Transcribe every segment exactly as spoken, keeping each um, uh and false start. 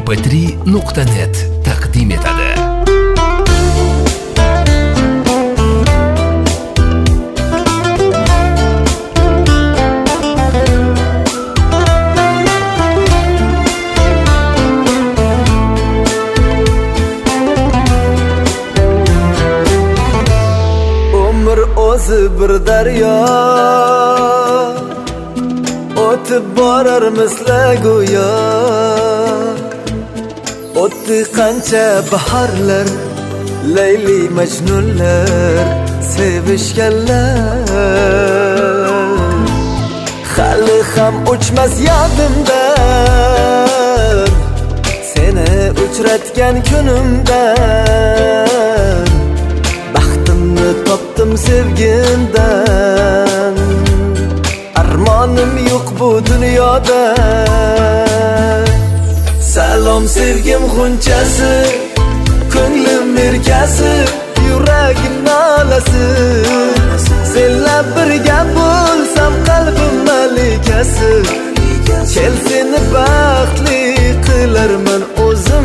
em pe tri nuqta net taqdim etadi. Umr o'zi bir daryo, o'tib borar misla go'yo. O'tdi qancha baharlar, Layli Majnunlar sevishganlar. Hali ham o'chmas yodimdan, seni uchratgan kunimdan. Baxtimni topdim sevgimdan, armonim yo'q bu dunyoda. Salom sevgim g'unchasi, ko'nglim erkasi, yuragim nolasi. Senla birga bo'lsam qalbim malikasi. Kel seni baxtli qilarman o'zim.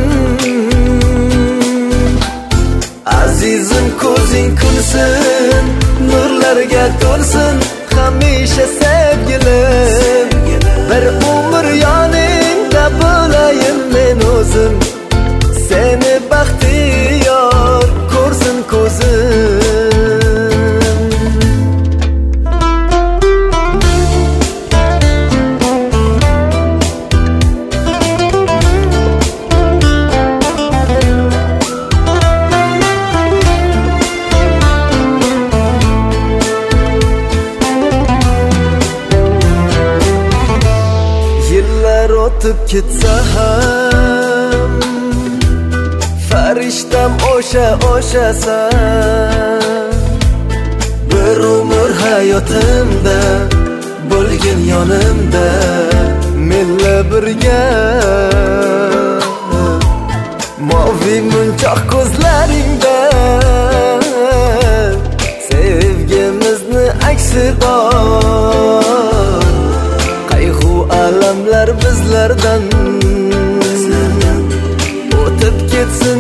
Azizim ko'zing kulsin, nurlarga to'lsin hamisha sevgilim. Bir umr yoningda bo'layin men o'zim. Seni baxtiyor ko'rsin ko'zim. O'tib ketsa ham farishtam o'sha o'shasan. Bir umr hayotimda bo'lgin yonimda, menla birga. Moviy munchoq ko'zlaringda sevgimizni aksi bor. Alamlar bizlardan o'tib ketsin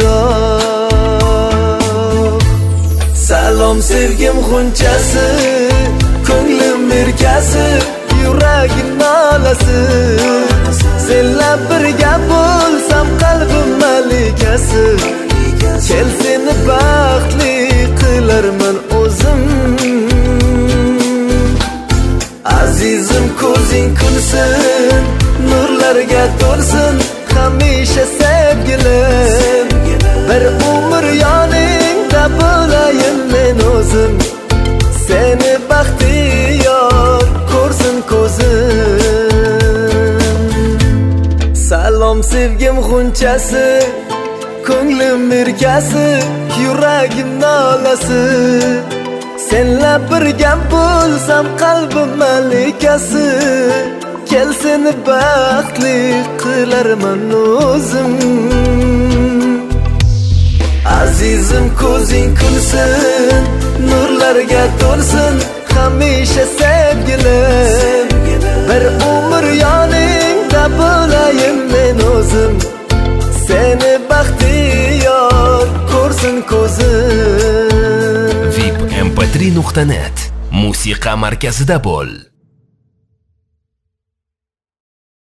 yiroq. Salom sevgim g'unchasi, ko'nglim erkasi, yuragim nolasi. Senla birga bo'lsam qalbim malikasi. Kel seni baxtli qilarman o'zim. Azizim ko'zing kulsin, nurlarga to'lsin hamisha sevgilim. Bir umr yoningda bo'layin men o'zim. Seni baxtiyor ko'rsin ko'zim. Salom sevgim g'unchasi, ko'nglim erkasi, yuragim nolasi. Senla birga bo'lsam qalbim malikasi. Kel seni baxtli qilarman o'zim. Azizim ko'zing kulsin, nurlarga to'lsin hamisha sevgilim. Bir umr yoningda bo'layin men o'zim. Seni baxtiyor ko'rsin ko'zim. vip em pe tri nuqta net musiqa markazida bo'l.